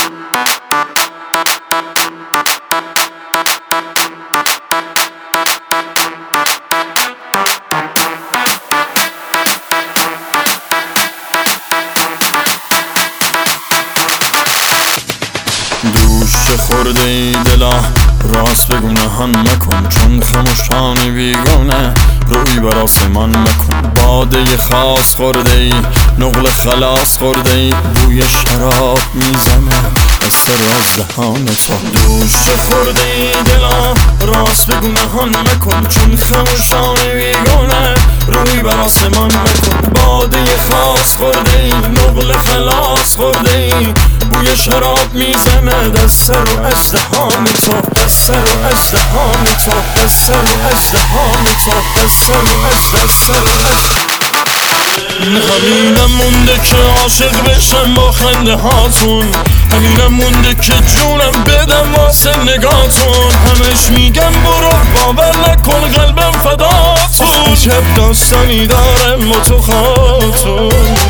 دوش خورده ای دلا راست بگو نهان مکن، چون خموشانی بیگانه روی بر آسمان مکن. باده خاص خورده ای نقل خلاص خورده ای بوی شراب میزنه از سر از دهان تو. دوش خورده ای دلا راست بگو نهان مکن، چون خموشانی بیگانه روی بر آسمان مکن. باده خاص خورده ای نقل خلاص خورده ای بوی شراب میزنه دست سر و ازدهان تو، دست سر و ازدهان تو، دست سر و ازدهان تو، دست سر و ازدهان. همینم مونده که عاشق بشم با خنده هاتون، همینم مونده که جونم بدم واسه نگاتون. همش میگم برو باور نکن قلبم فداتون، شب داستانی دارم با تو خاتون.